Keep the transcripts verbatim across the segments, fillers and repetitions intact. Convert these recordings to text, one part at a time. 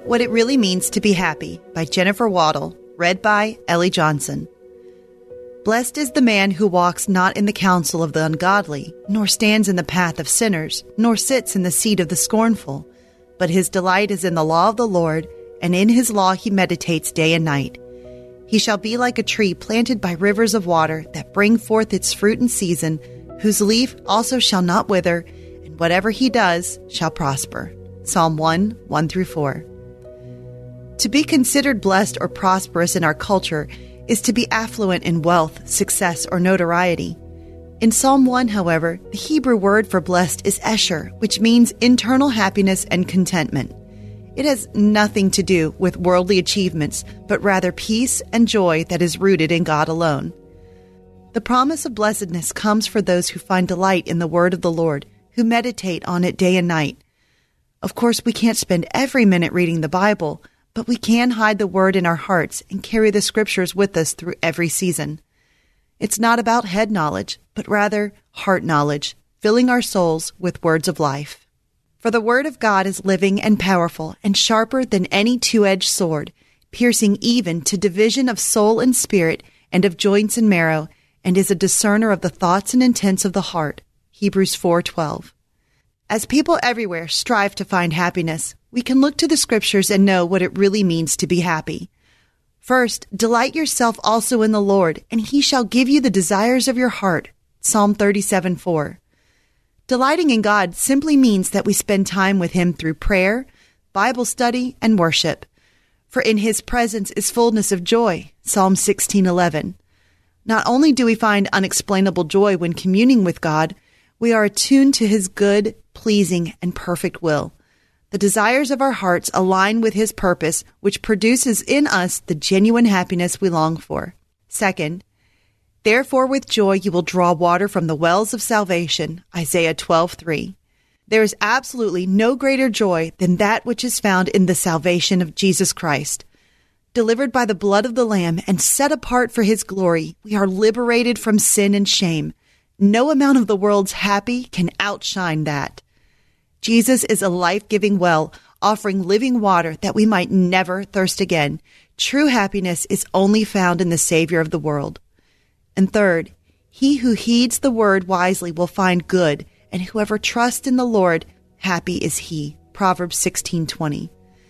What It Really Means to Be Happy by Jennifer Waddle, read by Ellie Johnson. Blessed is the man who walks not in the counsel of the ungodly, nor stands in the path of sinners, nor sits in the seat of the scornful. But his delight is in the law of the Lord, and in his law he meditates day and night. He shall be like a tree planted by rivers of water that bring forth its fruit in season, whose leaf also shall not wither, and whatever he does shall prosper. Psalm one, one through four. To be considered blessed or prosperous in our culture is to be affluent in wealth, success, or notoriety. In Psalm one, however, the Hebrew word for blessed is esher, which means internal happiness and contentment. It has nothing to do with worldly achievements, but rather peace and joy that is rooted in God alone. The promise of blessedness comes for those who find delight in the word of the Lord, who meditate on it day and night. Of course, we can't spend every minute reading the Bible, but we can hide the word in our hearts and carry the scriptures with us through every season. It's not about head knowledge, but rather heart knowledge, filling our souls with words of life. For the word of God is living and powerful and sharper than any two-edged sword, piercing even to division of soul and spirit and of joints and marrow, and is a discerner of the thoughts and intents of the heart. Hebrews four twelve. As people everywhere strive to find happiness, we can look to the scriptures and know what it really means to be happy. First, delight yourself also in the Lord, and he shall give you the desires of your heart. Psalm thirty-seven four. Delighting in God simply means that we spend time with him through prayer, Bible study, and worship. For in his presence is fullness of joy. Psalm sixteen eleven. Not only do we find unexplainable joy when communing with God, we are attuned to his good, pleasing, and perfect will. The desires of our hearts align with his purpose, which produces in us the genuine happiness we long for. Second, therefore with joy you will draw water from the wells of salvation. Isaiah twelve three. There is absolutely no greater joy than that which is found in the salvation of Jesus Christ. Delivered by the blood of the Lamb and set apart for his glory, we are liberated from sin and shame. No amount of the world's happy can outshine that. Jesus is a life-giving well, offering living water that we might never thirst again. True happiness is only found in the Savior of the world. And third, he who heeds the word wisely will find good, and whoever trusts in the Lord, happy is he. Proverbs sixteen twenty.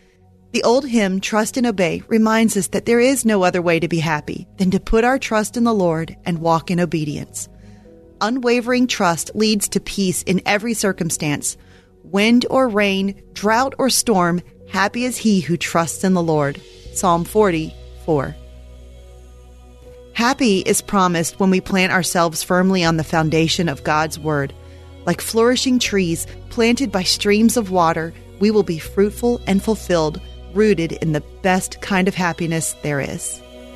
The old hymn, Trust and Obey, reminds us that there is no other way to be happy than to put our trust in the Lord and walk in obedience. Unwavering trust leads to peace in every circumstance. Wind or rain, drought or storm, happy is he who trusts in the Lord. Psalm forty four. Happy is promised when we plant ourselves firmly on the foundation of God's Word. Like flourishing trees planted by streams of water, we will be fruitful and fulfilled, rooted in the best kind of happiness there is.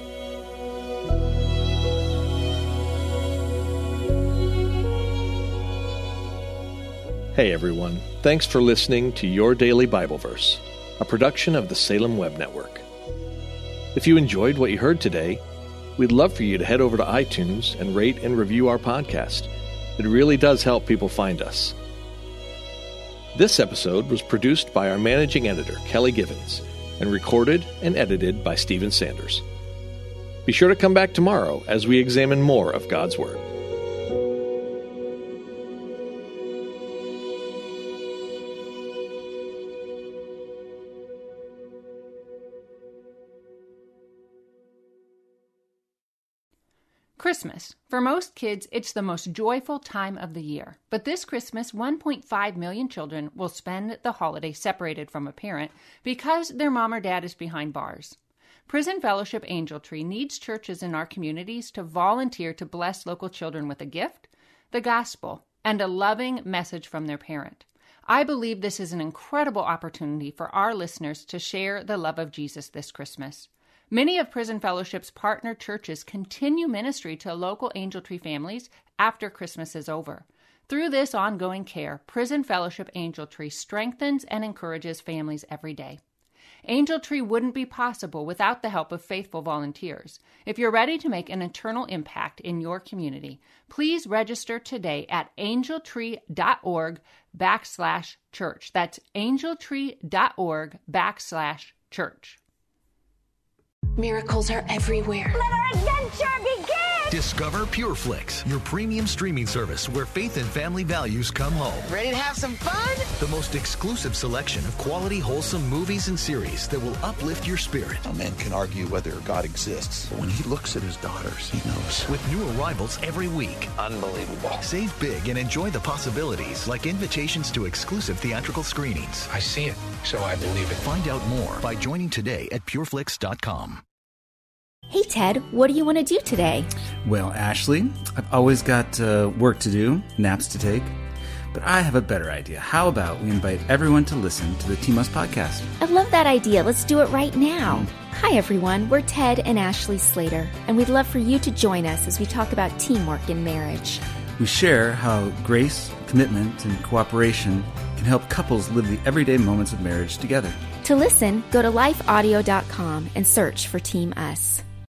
Hey everyone, thanks for listening to Your Daily Bible Verse, a production of the Salem Web Network. If you enjoyed what you heard today, we'd love for you to head over to iTunes and rate and review our podcast. It really does help people find us. This episode was produced by our managing editor, Kelly Givens, and recorded and edited by Stephen Sanders. Be sure to come back tomorrow as we examine more of God's Word. Christmas. For most kids, it's the most joyful time of the year. But this Christmas, one point five million children will spend the holiday separated from a parent because their mom or dad is behind bars. Prison Fellowship Angel Tree needs churches in our communities to volunteer to bless local children with a gift, the gospel, and a loving message from their parent. I believe this is an incredible opportunity for our listeners to share the love of Jesus this Christmas. Many of Prison Fellowship's partner churches continue ministry to local Angel Tree families after Christmas is over. Through this ongoing care, Prison Fellowship Angel Tree strengthens and encourages families every day. Angel Tree wouldn't be possible without the help of faithful volunteers. If you're ready to make an eternal impact in your community, please register today at angeltree.org backslash church. That's angeltree.org backslash church. Miracles are everywhere. Let our adventure begin! Discover PureFlix, your premium streaming service where faith and family values come home. Ready to have some fun? The most exclusive selection of quality, wholesome movies and series that will uplift your spirit. A man can argue whether God exists, but when he looks at his daughters, he knows. With new arrivals every week. Unbelievable. Save big and enjoy the possibilities, like invitations to exclusive theatrical screenings. I see it, so I believe it. Find out more by joining today at pureflix dot com. Hey, Ted, what do you want to do today? Well, Ashley, I've always got uh, work to do, naps to take, but I have a better idea. How about we invite everyone to listen to the Team Us podcast? I love that idea. Let's do it right now. Mm. Hi, everyone. We're Ted and Ashley Slater, and we'd love for you to join us as we talk about teamwork in marriage. We share how grace, commitment, and cooperation can help couples live the everyday moments of marriage together. To listen, go to life audio dot com and search for Team Us.